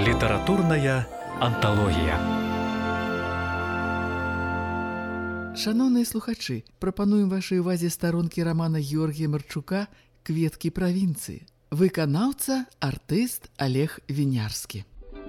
Літаратурная анталогія. Шановныя слухачы, прапануем вашай увазе старонкі рамана Георгія Марчука «Кветкі правінцыі». Выканаўца, артыст Олег Вінярскі.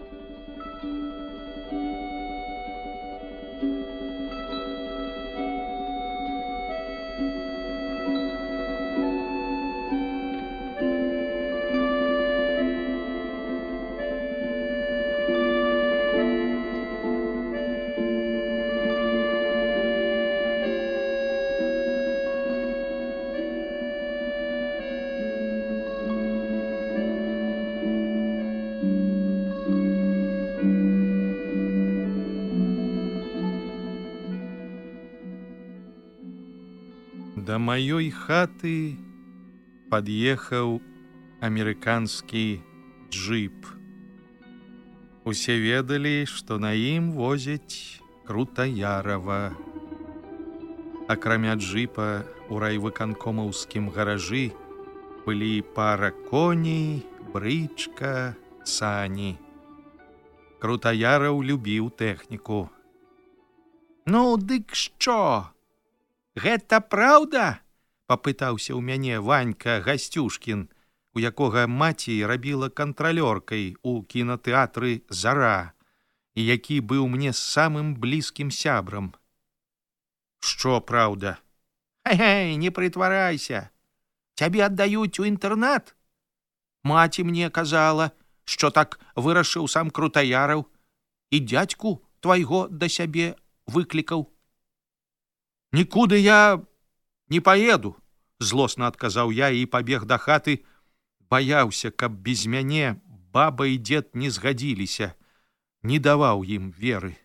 Да маёй хаты пад'ехаў амерыканскі джип. Усе ведалі, што на ім возяць Крутаярава. Акрамя джипа у райвыканкомаўскім гаражы былі пара коней, брычка, сані. Крутаяраў любіў тэхніку. «Ну, дык што? Гэта праўда?» — папытаўся ў мяне Ванька Гасцюшкін, у якога маці рабіла кантралёркай у кінатэатры «Зара» і які быў мне самым блізкім сябрам. «Што праўда?» «Хай-хай, не прытварайся. Цябе аддаюць у інтэрнат? Маці мне казала, што так вырашыў сам Крутаяраў і дзядзьку твайго да сябе выклікаў». «Нікуды я не поеду», — злосна адказаў я і пабег да хаты. Баяўся, каб без мяне баба і дзед не згадзіліся, не даваў ім веры.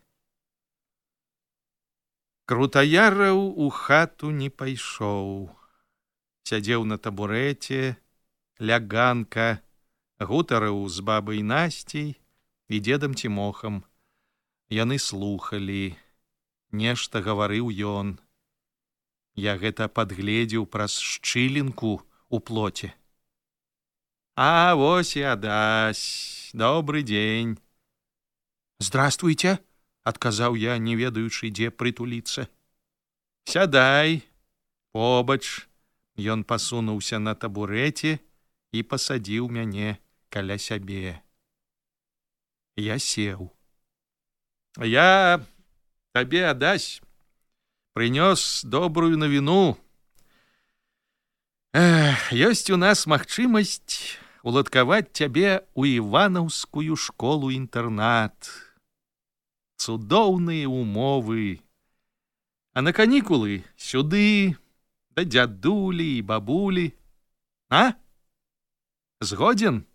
Крутаяраў у хату не пайшоў. Сядзеў на табурэце, ляганка, гутарыў з бабай Насцей і дзедам Цімохам. Яны слухалі. Нешта гаварыў ён. Я гэта падгледзеў праз шчылінку ў плоце. «А вось і Адась. Добры дзень». «Здравствуйте», — адказаў я, не ведаючы, дзе прытуліцца. «Сядай, побач». Ён пасунуўся на табурэце і пасадзіў мяне каля сябе. Я сеў. «Я табе, Адась, прынёс добрую навіну. Ёсць у нас магчымасць уладкаваць цябе ў іванаўскую школу-інтэрнат. Цудоўныя умовы. А на канікулы сюды, да дзядулі і бабулі. А? Згодзен?»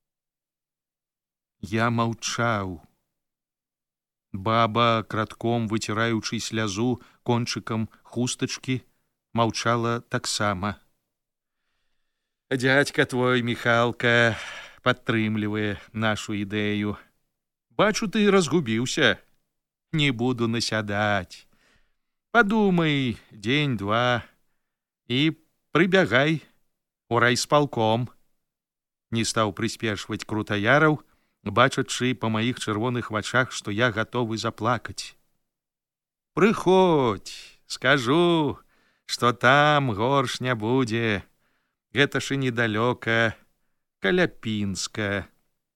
Я маўчаў. Баба, кратком выціраючы слязу кончыкам хустачкі, маўчала таксама. «Дзядзька твой, Міхалка, падтрымлівае нашу ідэю. Бачу, ты разгубіўся. Не буду насядаць. Падумай дзень-два і прыбягай у райспалком». Не стаў прыспешваць Крутаяраў, бачачы па маіх чырвоных вачах, што я гатовы заплакаць. «Прыходзь, скажу, што там горш не будзе. Гэта ж і недалёка, каля Пінска».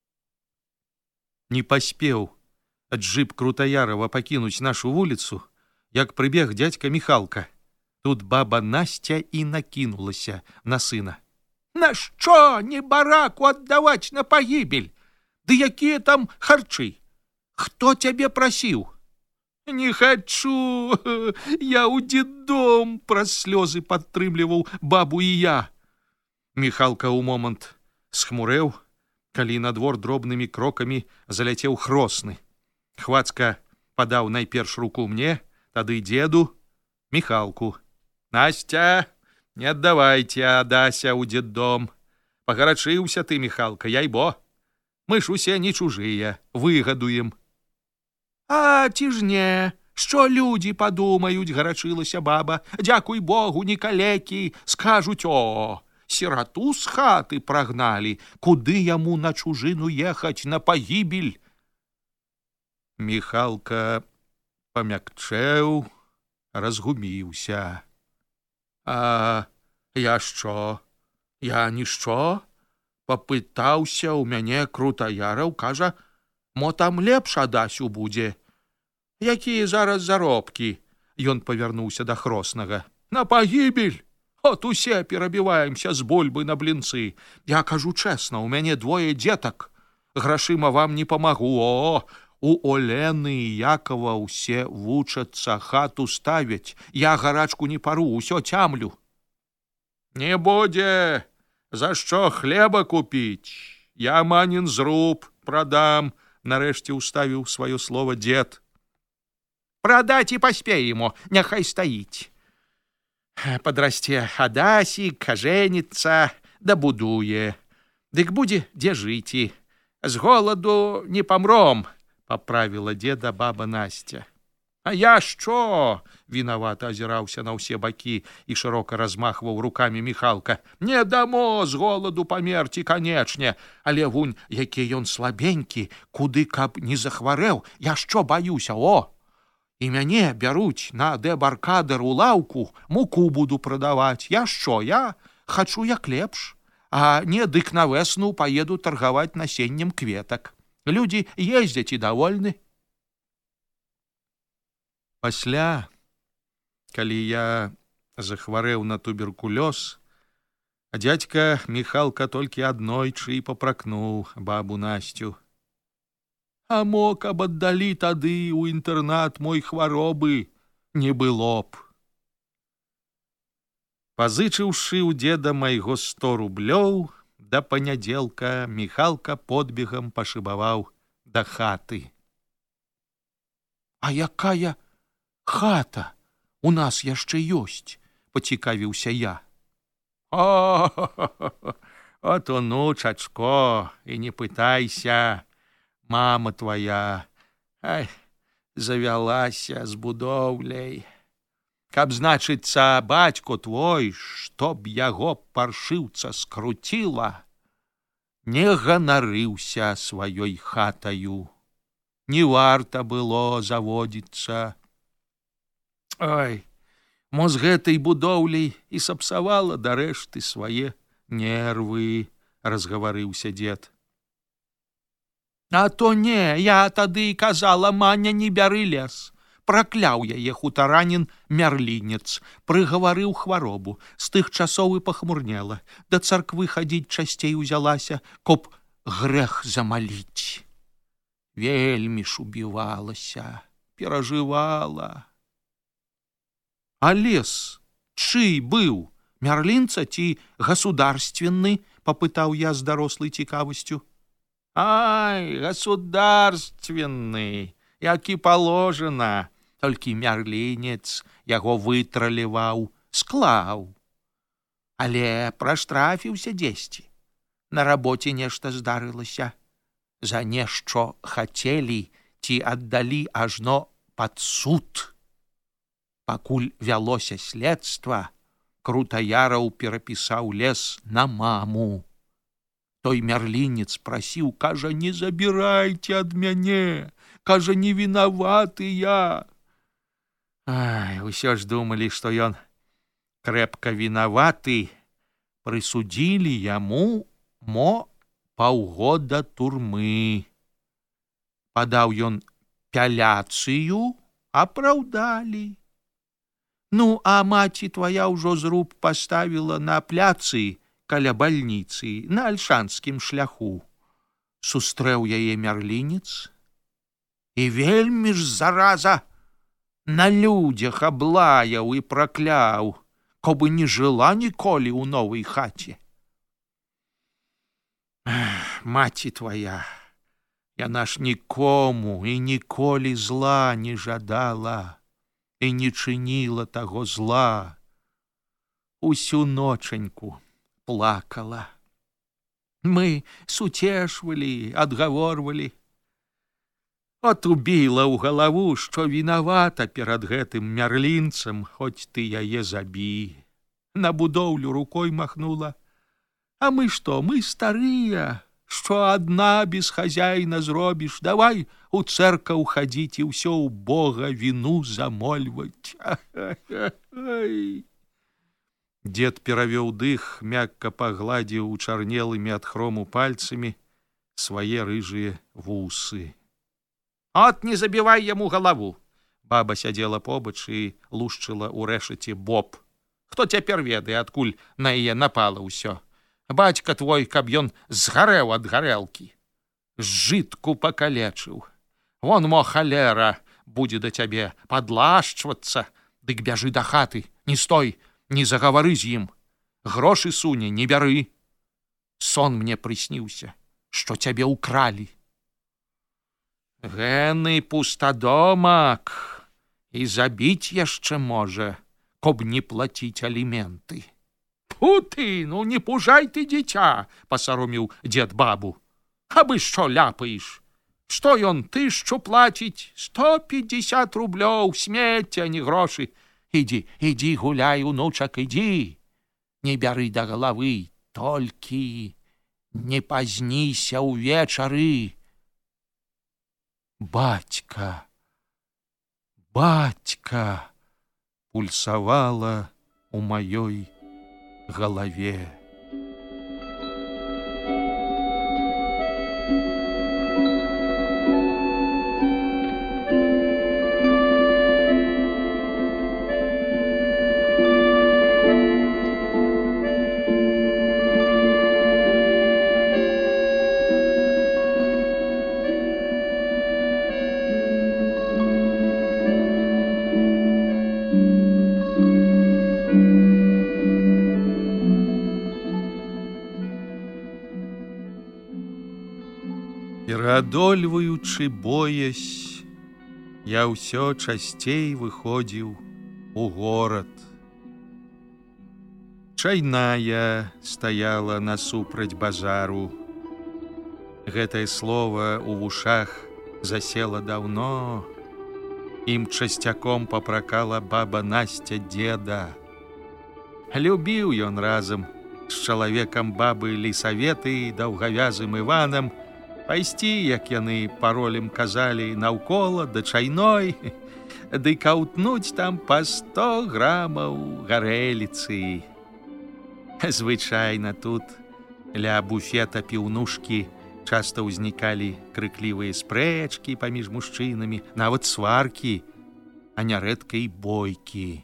Не паспеў джип Крутаярава пакінуць нашу вуліцу, як прыбег дзядзька Міхалка. Тут баба Насця і накінулася на сына. «Нашто небараку аддаваць на пагібель? Ды якія там харчы? Хто цябе прасіў?» «Не хачу, я ў дзетдом», — праз слёзы падтрымліваў бабу і я. Міхалка ў момант схмурэў, калі на двор дробнымі крокамі заляцеў Хросны. Хвацка падаў найперш руку мне, тады дзеду, Міхалку. «Насця, не аддавайце Адася ў дзетдом. Пагарачыўся ты, Міхалка, яйбо. Мы ж усе не чужыя, выгадуем». «А ці ж не? Що людзі падумаюць?» — гарачылася баба. «Дзякуй Богу, не калекі, скажуць: о, сирату з хаты прагналі, куды яму на чужыну ехаць, на пагібель? Міхалка памякчэў, разгубіўся. А я што? Я нішто? Папытаўся ў мяне Крутаяраў, кажа, мо там лепш Адасю будзе. Якія зараз заробкі? Ён павярнуўся да Хроснага. На пагібель! От усе перабіваемся з бульбы на блінцы. Я кажу чэсна, у мяне 2 дзетак. Грашыма вам не памагу. О, у Олены і Якова ўсе вучацца, хату ставяць. Я гарачку не пару, усё цямлю. Не будзе, за што хлеба купіць. Я манін зруб прадам, нарэшце ўставіў сваё слова дзед. Прадаць і паспеемо, няхай стаіць. Падрасце Адасік, ажэніцца, дабудуе. Дык будзе дзе жыць. З голаду не памром, паправіла деда баба Насця. А я што? Вінавата азіраўся на ўсе бакі і шырока размахваў рукамі Міхалка. Не дамо з голаду памерці, канечне, але вунь, які ён слабенькі, куды каб не захварэў, я што баюся, о! І мяне бяруць на дэбаркадэр у лаўку, муку буду прадаваць. Я што? Я хачу як лепш. А не дык на весну паеду таргаваць насеннем кветак. Людзі ездзяць і давольны. Пасля, калі я захварэў на туберкулёз, а дзядзька Міхалка толькі аднойчы і папракнуў бабу Насцю. А мо, каб аддалі тады ў інтэрнат мой хваробы, не было б. Пазычыўшы ў деда майго 100 рублёў, да панядзелка Міхалка подбегам пашыбаваў да хаты. А якая хата у нас яшчэ ёсць? Пацікавіўся я. От унучачко, і не пытайся. Мама твоя, завялася з будоўляй. Каб, значыцца, бацько твой, чтоб яго паршыўца скруціла, не ганарыўся сваёй хатаю. Не варта было заводзіцца. Ой, мо з гэтай будоўляй і сапсавала дарэшты свае нервы, разгаварыўся дзед. А то не, я тады і казала, Маня, не бяры лес. Пракляў яе хутаранін мярлінец, прыгаварыў хваробу. З тых часоў і пахмурнела. Да царквы хадзіць часцей узялася, каб грэх замаліць. Вельмі ж убівалася, перажывала. А лес чый быў? Мярлінца ці гасударственны? Папытаў я з дарослай цікавасцю. Ай, государственны, як і положена, толькі мярлінец яго вытраліваў, склаў. Але праштрафіўся дзесьці. На рабоце нешта здарылася. За нешто хацелі ці аддалі ажно пад суд. Пакуль вялося следства, Крутаяраў перапісаў лес на маму. Той мярлінец прасіў, кажа, не забірайце ад мяне, кажа, не вінаваты я. Ай, усё ж думалі, што ён крэпка вінаваты, прысудзілі яму паўгода турмы. Падаў ён пяляцыю, апраўдалі. Ну, а маці твая ўжо зруб паставіла на пляцы каля бальніцы, на альшанскім шляху. Сустрэў яе мярлінец і вельмі ж зараза на людзях аблаяў і пракляў, каб не жыла ніколі ў новай хаце. Маці твая, яна ж нікому і ніколі зла не жадала і не чыніла таго зла. Усю ночаньку плакала. Мы суцешвалі, адгаворвалі. От убіла ў галаву, што вінавата перад гэтым мярлінцам, хоць ты яе забі. На будоўлю рукой махнула. А мы што, мы старыя, Что одна без хозяина зробишь? Давай у церкву ходить и все у Бога вину замольвать. Дед перавёў дых, мякка пагладзіў чарнелымі ад хрому пальцамі свае рыжыя вусы. От не забівай яму галаву. Баба сядзела побач і лушчыла ў рэшаце боб. Хто цяпер ведае, адкуль на яе напала ўсё? Бацька твой, каб ён згарэў ад гарэлкі. Жытку пакалечыў. Вон мо халера будзе да цябе падлашчвацца. Дык бяжы да хаты, не стой, не загавары з ім. Грошы суне, не бяры. Сон мне прысніўся, што цябе ўкралі. Гэны пустадомак і забіць яшчэ можа, каб не плаціць аліменты. Фу ты, ну не пужай ты дзіця, пасароміў дзед бабу. Абы што ляпаеш? Што ён тысячу плаціць? 150 рублёў, смецце, а не грошы. Ідзі гуляй, унучак, ідзі. Не бяры да галавы, толькі не пазніся ўвечары. Бацька, бацька, пульсавала у маёй галаве. Пераадольваючы боязь, я ўсё часцей выходзіў у горад. Чайная стаяла насупраць базару. Гэтае слова ў вушах засела даўно. Ім часцяком папракала баба Насця деда. Любіў ён разам з чалавекам бабы Лісаветы, даўгавязым Іванам, пайсці, як яны паролем казалі, наўкола да чайной, ды каўтнуць там па 100 грамаў гарэліцы. Звычайна тут ля буфета піўнушкі часта ўзнікалі крыклівыя спрэчкі паміж мужчынамі, нават сваркі, а нярэдка і бойкі.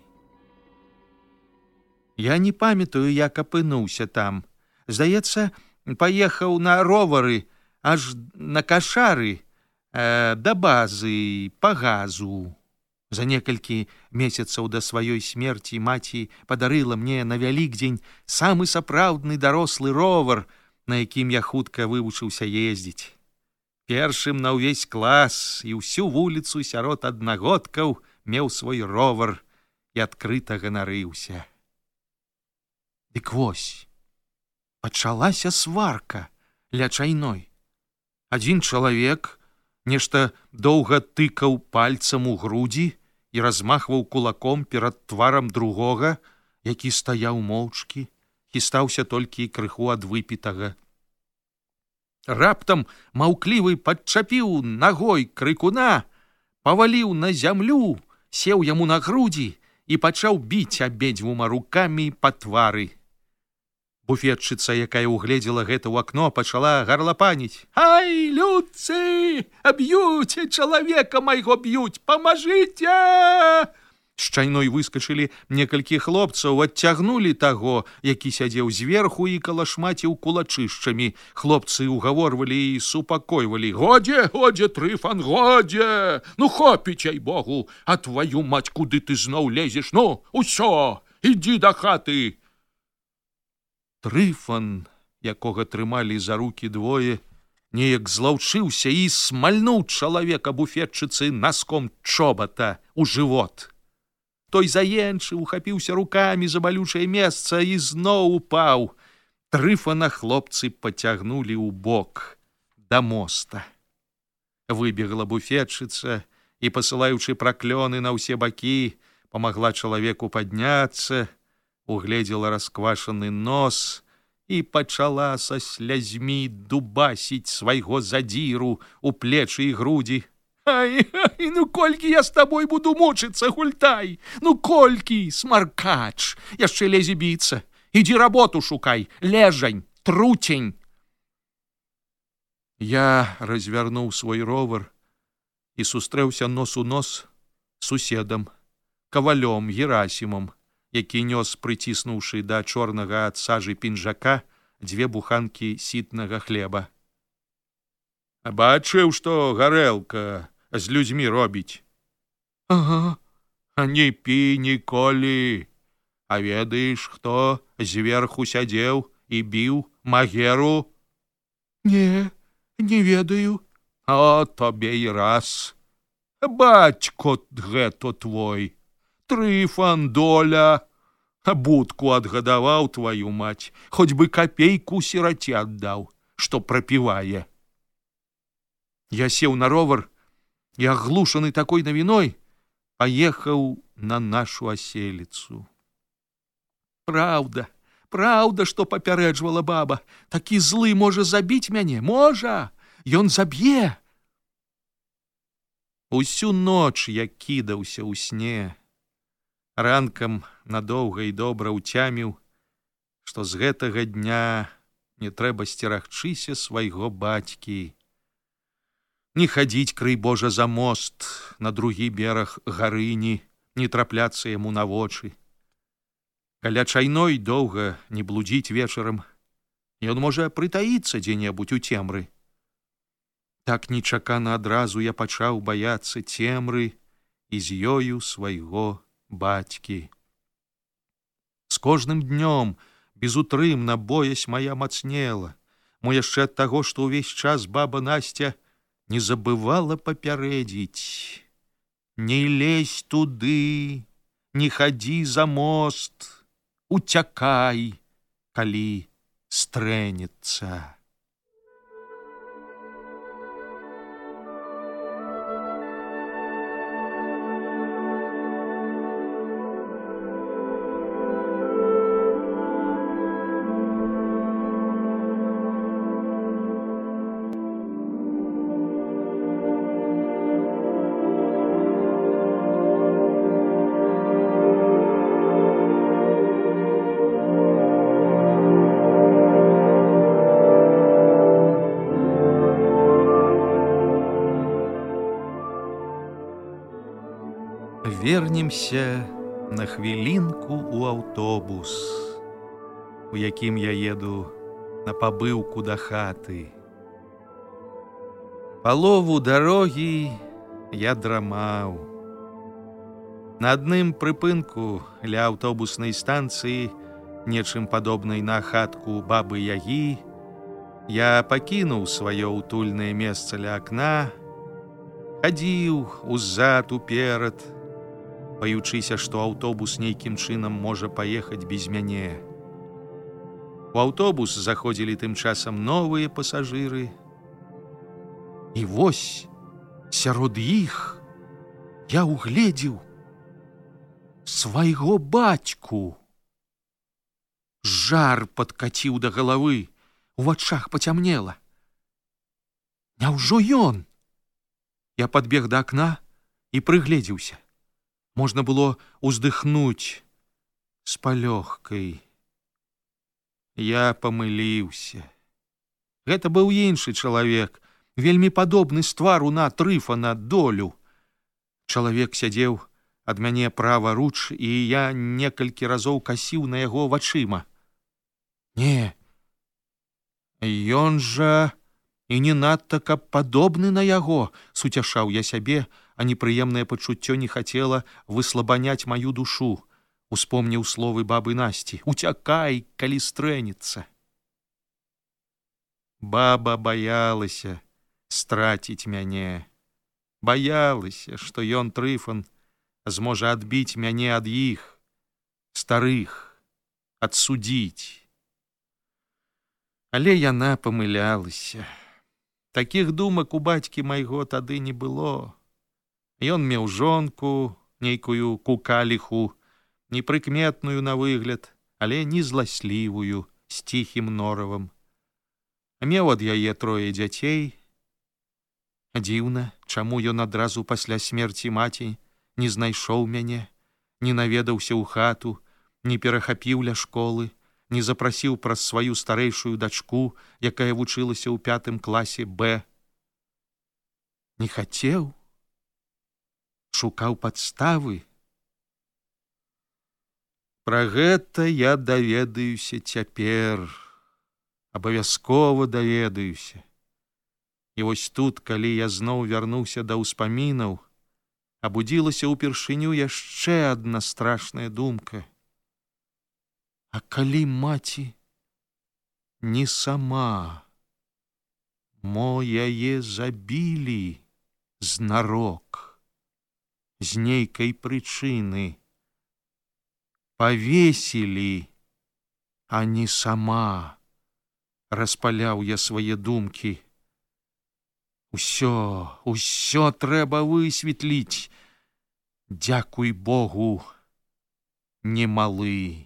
Я не памятаю, як апынуўся там. Здаецца, паехаў на ровары, аж на кашары да базы па газу. За некалькі месяцаў да сваёй смерці маці падарыла мне на Вялікдзень самы сапраўдны дарослы ровар, на якім я хутка вывучыўся ездзіць. Першым на ўвесь клас і ўсю вуліцу сярод аднагодкаў меў свой ровар і адкрыта ганарыўся. Дык вось, пачалася сварка ля чайной. Адзін чалавек нешта доўга тыкаў пальцам у грудзі і размахваў кулаком перад тварам другога, які стаяў моўчкі, хістаўся толькі крыху ад выпітага. Раптам маўклівы падчапіў нагой крыкуна, паваліў на зямлю, сеў яму на грудзі і пачаў біць абедзвюма рукамі па твары. Буфетчыца, якая угледзела гэта ў акно, пачала гарлапаніць. Ай, людцы, б'юць, чалавека майго б'юць, памажыце! З чайной выскачылі некалькі хлопцаў, адцягнулі таго, які сядзеў зверху і калашмаціў кулачышчамі. Хлопцы угаворвалі і супакойвалі. Годзе, годзе, Трыфан, годзе! Ну, хопіць, ай богу, а тваю маць, куды ты зноў лезеш? Ну, усё, ідзі да хаты! Трыфан, якога трымалі за рукі двое, неяк злаўчыўся і смальнуў чалавека буфетчыцы наском чобата ў жывот. Той заенчыў, ухапіўся рукамі за балючае месца і зноў упаў. Трыфана хлопцы пацягнулі ў бок да моста. Выбегла буфетчыца і, пасылаючы праклёны на ўсе бакі, памагла чалавеку падняцца, угледзела расквашаны нос і пачала са слязьмі дубасіць свайго задзіру у плечы і грудзі. Ай, ну колькі я з табой буду мучыцца, гультай! Ну колькі, смаркач! Яшчэ лезе біцца. Ідзі работу шукай, лежань, труцень. Я развярнуў свой ровар і сустрэўся нос у нос з суседам, кавалём Герасімом, які нёс, прыціснуўшы да чорнага ад сажы пінжака, 2 буханкі сітнага хлеба. Бачыў, што гарэлка з людзьмі робіць? Ага, а не пі ніколі. А ведаеш, хто зверху сядзеў і біў магеру? Не, не ведаю. А табе і раз. Бацько гэта твой. Трыфан, доля, будку адгадаваў твою мать, хоць бы капейку сіраце аддаў, што прапівае. Я сеў на ровар і, аглушаны такой навіной, паехаў на нашу аселіцу. Праўда, праўда, што папярэджвала баба, такі злы можа забіць мяне, можа, ён заб'е. Усю ноч я кідаўся ў сне. Ранкам надоўга і добра ўцяміў, што з гэтага дня не трэба сцерагчыся свайго бацькі. Не хадзіць, крый Божа, за мост на другі бераг гарыні, не трапляцца яму на вочы. Каля чайной доўга не блудзіць вечарам, ён можа прытаіцца дзе-небудзь у цемры. Так нечакана адразу я пачаў баяцца цемры і з ёю свайго бацькі. З кожным днём безутрымна боязь моя мацнела, мо яшчэ ад таго, што ўвесь час баба Насця не забывала папярэдзіць: не лезь туды, не хадзі за мост, уцякай, калі стрэнецца. Вернемся на хвілінку ў аўтобус, у якім я еду на пабыўку да хаты. Палову дарогі я драмаў. На адным прыпынку ля аўтобуснай станцыі, нечым падобнай на хатку бабы Ягі, я пакінуў сваё утульнае месца ля акна, хадзіў узад уперад, баючыся, што аўтобус нейкім чынам можа паехаць без мяне. У аўтобус заходзілі тым часам новыя пасажыры. І вось сярод іх я угледзеў свайго бацьку. Жар падкаціў да галавы, у вачах пацямнела. Няўжо ён? Я падбег да акна і прыгледзеўся. Можна было ўздыхнуць з палёгкай. Я памыліўся. Гэта быў іншы чалавек, вельмі падобны з твару на Трыфана, долю. Чалавек сядзеў ад мяне праваруч, і я некалькі разоў касіў на яго вачыма. Не, ён жа і не надта каб падобны на яго, суцяшаў я сябе, а непрыемнае пачуццё не хацела выслабаняць маю душу. Успомніў словы бабы Насці: «Уцякай, калі стрэнецца». Баба баялася страціць мяне. Баялася, што ён, Трыфан, зможа адбіць мяне ад іх, старых, адсудзіць. Але яна памылялася. Такіх думак у бацькі майго тады не было. Ён меў жонку, нейкую кукаліху, непрыкметную на выгляд, але не зласлівую з ціхім норавам. Меў ад яе 3 дзяцей. Дзіўна, чаму ён адразу пасля смерці маці не знайшоў мяне, не наведаўся ў хату, не перахапіў ля школы, не запрасіў праз сваю старэйшую дачку, якая вучылася ў 5 класе Б. Не хацеў? Шукаў падставы? Пра гэта я даведаюся цяпер. Абавязкова даведаюся. І вось тут, калі я зноў вярнуўся да ўспамінаў, абудзілася ўпершыню яшчэ адна страшная думка. А калі маці не сама, мо яе забілі знарок, з нейкай прычыны, павесілі, а не сама, распаляў я свае думкі. Усё трэба высветліць. Дзякуй Богу, не малы.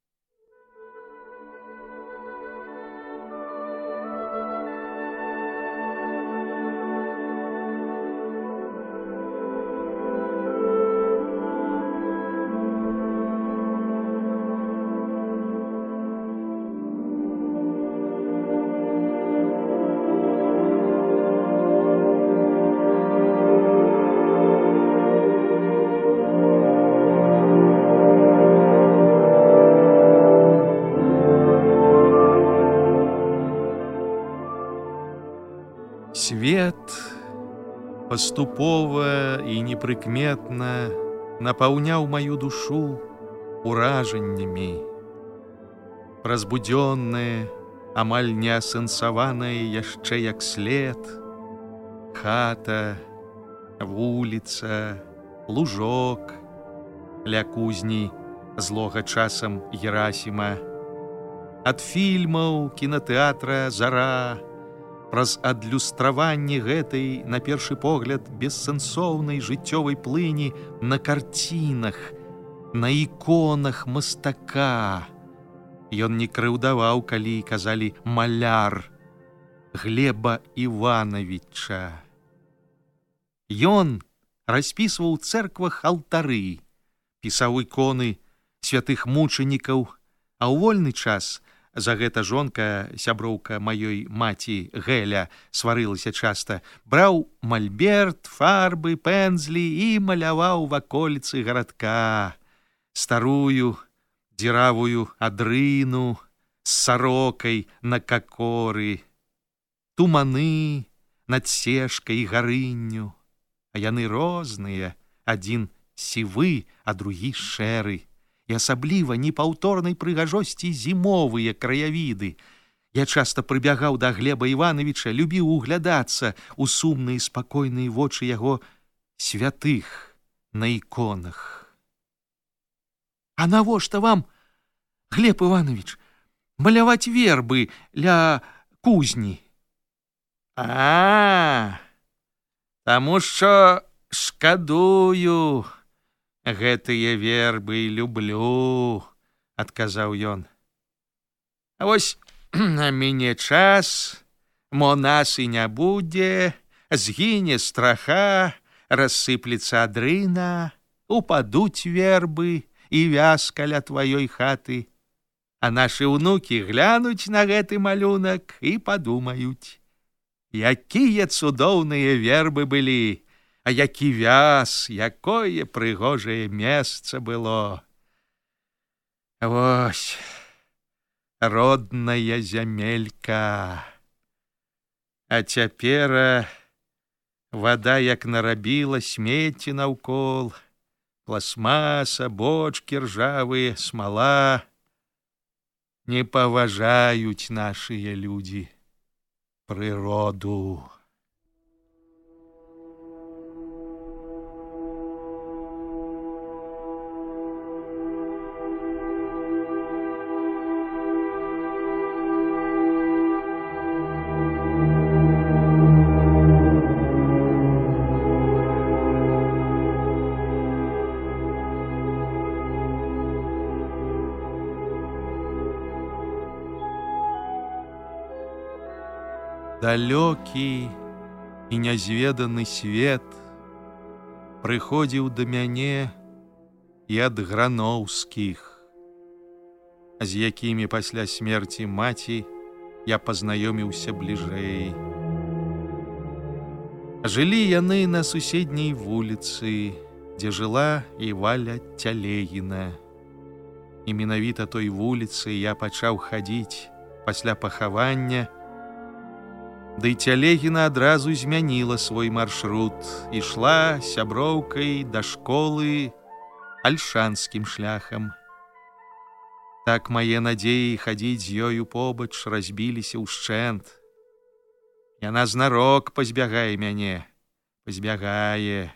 Свет паступова і непрыкметна напаўняў маю душу уражаннямі. Разбудзённая, амаль неасэнсаваная яшчэ як след, хата, вуліца, лужок, ля кузні злога часам Герасіма, ад фільмаў кінатэатра «Зара», праз адлюстраванне гэтай, на першы погляд, бессэнсоўнай жыццёвай плыні на карцінах, на іконах мастака. Ён не крыўдаваў, калі казалі «маляр» Глеба Івановича. Ён распісваў у цэрквах алтары, пісаў іконы святых мучанікаў, а ў вольны час за гэта жонка, сяброўка маёй маці Гэля, сварылася часта, браў мальберт, фарбы, пэндзлі і маляваў ваколіцы гарадка старую дзіравую адрыну з сарокай на какоры, туманы над сешкай і гарынню, а яны розныя, адзін сівы, а другі шэры. І асабліва непаўторнай прыгажосці зімовыя краявіды. Я часта прыбягаў да Глеба Івановича, любіў углядацца ў сумныя спакойныя вочы яго святых на іконах. А навошта вам, Глеб Іванович, маляваць вербы ля кузні? Таму што шкадую. Гэтыя вербы люблю, адказаў ён. А вось мяне час, мо нас і не будзе, згіне страха, рассыплецца адрына, упадуць вербы і вязка ля тваёй хаты. А нашы ўнукі глянуць на гэты малюнак і падумаюць, якія цудоўныя вербы былі, а які вяз, якое прыгожае месца было. Вось, родная зямелька. А цяпер вада як нарабіла смецці наўкол, пластмаса, бочкі ржавыя, смала. Не паважаюць нашыя людзі прыроду. Далёкі і нязведаны свет прыходзіў да мяне і ад Грановскіх, з якімі пасля смерці маці я пазнаёміўся бліжэй. Жылі яны на суседняй вуліцы, дзе жыла і Валя Цялегіна. І менавіта той вуліцы я пачаў хадзіць пасля пахавання, ды і Цялегіна адразу змяніла свой маршрут, ішла сяброўкай да школы альшанскім шляхам. Так мае надзеі хадзіць з ёю побач разбіліся ўшчэнт. Яна знарок пазбягае мяне, пазбягае.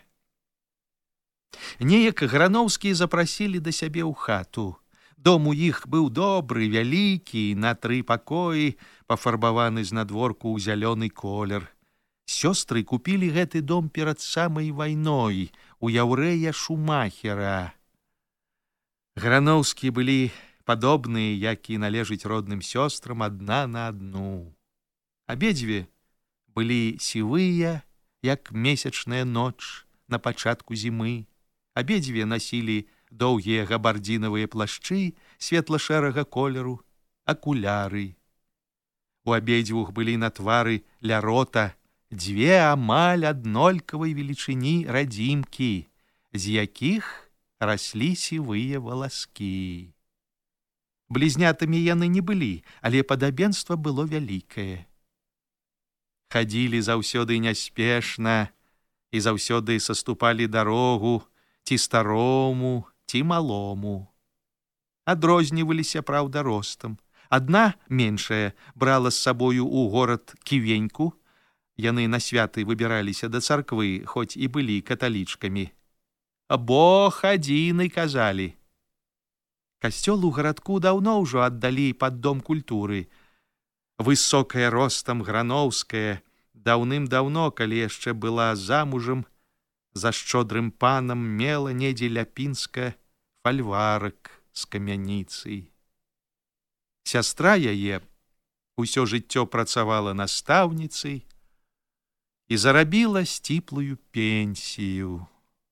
Неяк Грановскія запрасілі да сябе ў хату. Дом у іх быў добры, вялікі, на 3 пакоі, пафарбаваны знадворку ў зялёны колер. Сёстры купілі гэты дом перад самай вайной у яўрэя Шумахера. Грановскія былі падобныя, як і належыць родным сёстрам, адна на адну. Абедзве былі сівыя, як месячная ноч на пачатку зімы. Абедзве насілі доўгія габардзінавыя плашчы светла-шэрага колеру, акуляры. У абедзвюх былі на твары ля рота 2 амаль аднолькавай велічыні радзімкі, з якіх раслі сівыя валаскі. Блізнятамі яны не былі, але падабенства было вялікае. Хадзілі заўсёды няспешна і заўсёды саступалі дарогу ці старому, ці малому. Адрозніваліся, праўда, ростам. Адна, меншая, брала з сабою ў горад ківеньку. Яны на святы выбіраліся да царквы, хоць і былі каталічкамі. Бог адзіны, казалі. Касцёл у гарадку даўно ўжо аддалі пад дом культуры. Высокая ростам Грановская даўным-даўно, калі яшчэ была замужам, за шчодрым панам мела недзе ля Пінска фальварак з камяніцай. Сястра яе ўсё жыццё працавала настаўніцай і зарабіла сціплую пенсію.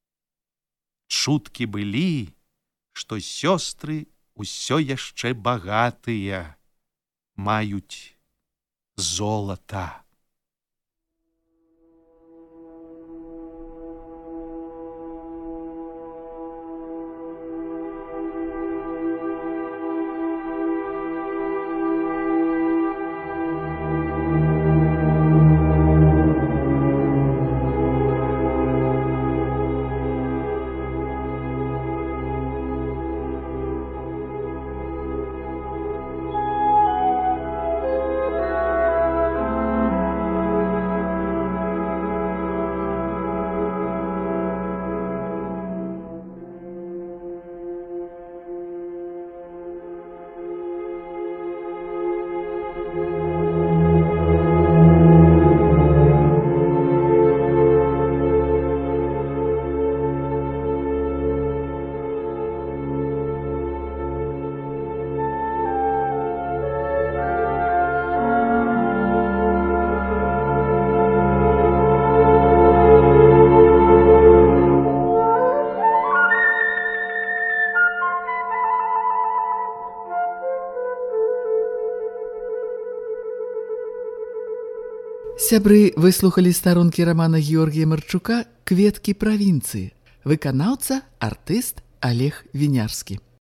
Чуткі былі, што сёстры ўсё яшчэ багатыя, маюць золата. Сябры, выслухалі старонкі рамана Георгія Марчука «Кветкі правінцыі». Выканаўца, артыст Олег Вінярскі.